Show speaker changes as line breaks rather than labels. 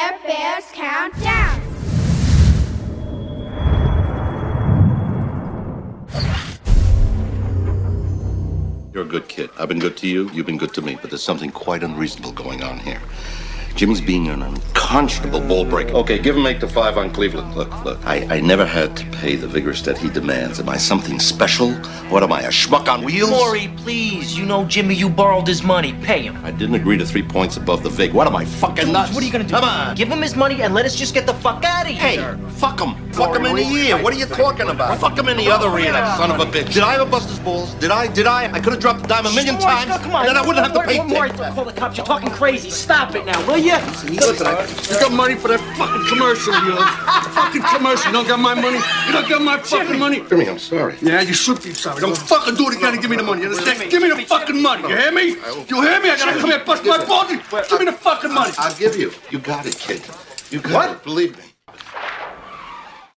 Care Bears Countdown.
You're a good kid. I've been good to you, you've been good to me, but there's something quite unreasonable going on here. Jimmy's being an unconscionable ball breaker. Okay, give him 8-5 on Cleveland. Look. I never had to pay the vigorous that he demands. Am I something special? What am I, a schmuck on wheels?
Maury, please. You know Jimmy, you borrowed his money. Pay him.
I didn't agree to 3 points above the vig. What am I, fucking nuts?
What are you gonna do?
Come on.
Give him his money and let us just get the fuck out of here.
Hey, fuck him. Fuck him in the ear. What are you talking about? Fuck him in the other ear, that son of a bitch. Did I ever bust his balls? Did I? I could have dropped the dime a million times,
Come on.
and then I wouldn't have to pay
Maury,
tips.
call the cops. You're talking crazy. Stop it now, will you?
Listen, you got money for that fucking commercial of yours. Fucking commercial. You don't got my money. You don't got my fucking money.
Jimmy, I'm sorry.
Yeah, you should be sorry. Don't fucking do it again and give me the money. You understand? Give me the fucking money. You hear me? You hear me? I gotta come here and bust my balls. Give me the fucking money.
I'll give you. You got it, kid. You got it. Believe me.